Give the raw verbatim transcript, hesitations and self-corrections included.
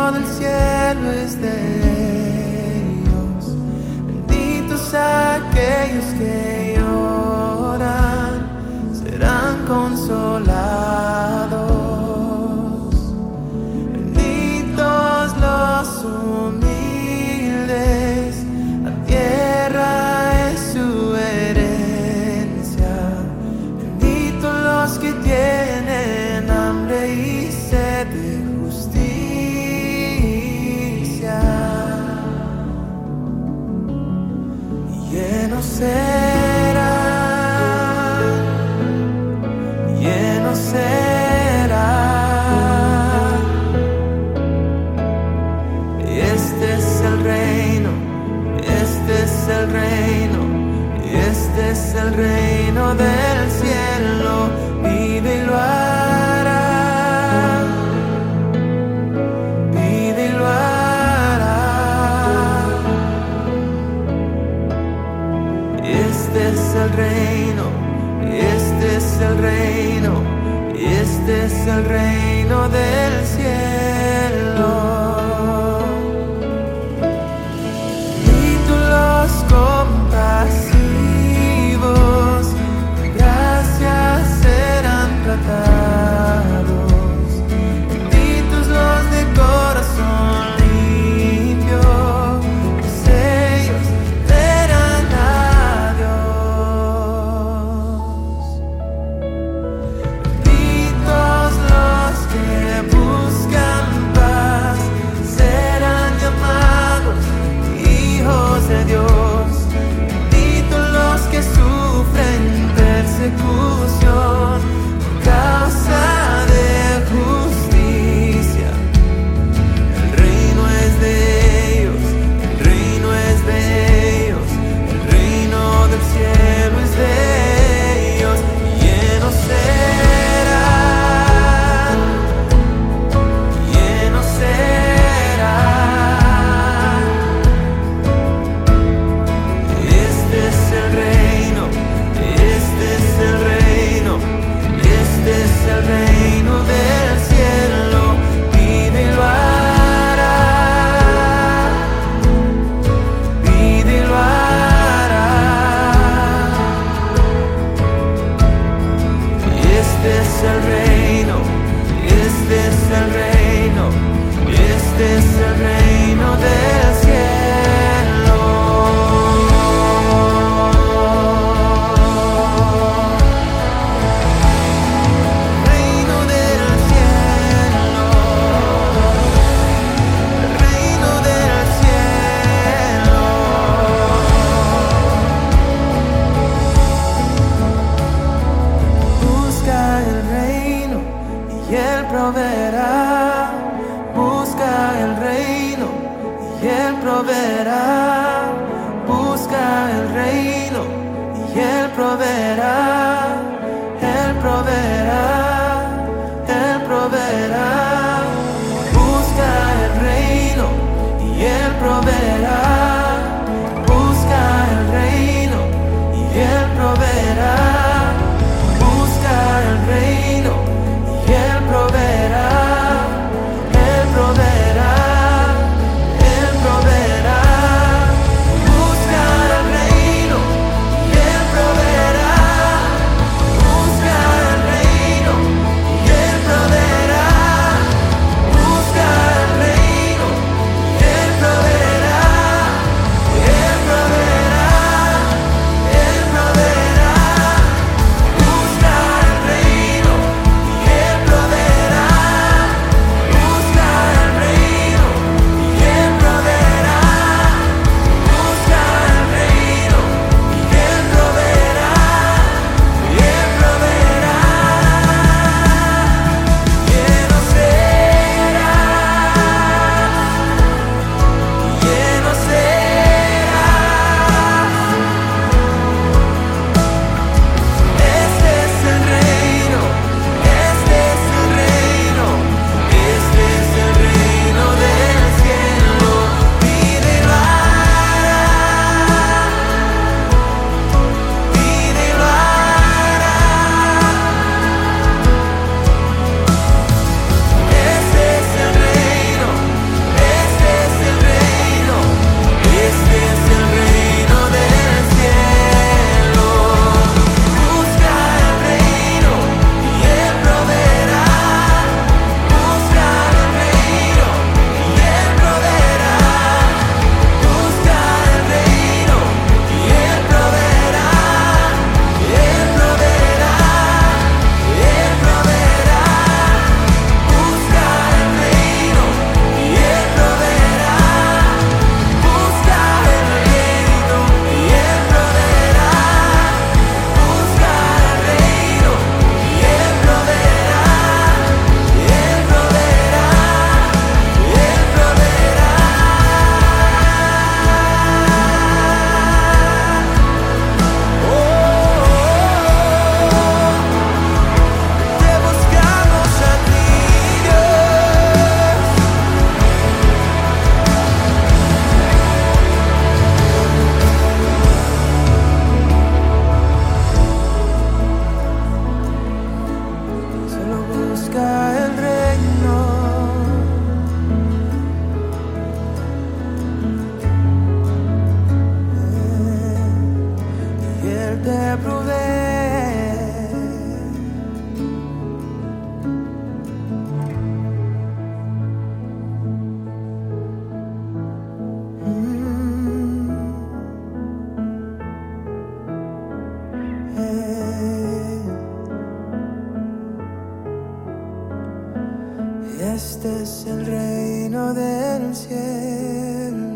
del cielo es de ellos. Benditos aquellos que lloran, serán consolados. Benditos los humildes, la tierra es su herencia. Benditos los que tienen hambre y sed de justicia. Llenos serán, llenos serán. Este es el reino, este es el reino, este es el reino del cielo. Vive y lo hará, vive y lo hará. Este es el reino, este es el reino, este es el reino del cielo. Benditos los compasivos, de gracia serán tratados. Benditos los de corazón limpio, pues ellos verán a Dios. Benditos los que buscan paz, serán llamados hijos de Dios. Benditos los que sufren persecución por causa de justicia. El reino es de ellos, el reino es de ellos, el reino del cielo es de ellos. Llenos serán, llenos serán. Este es el reino, este es el reino, este es el reino del cielo. Vive y lo hará, vive y lo hará. Este es el reino, este es el reino, este es el reino del cielo. Reino del cielo, reino del cielo. Busca el reino y Él proveerá. Busca el reino y Él proveerá. Busca el reino y Él proveerá. Él proveerá, Él proveerá. Busca el reino y Él proveerá. Busca el reino y Él proveerá. Busca el reino y Él proveerá. Él proveerá, Él proveerá. Busca el reino y Él proveerá. Busca el reino y Él proveerá. Este es el reino del cielo.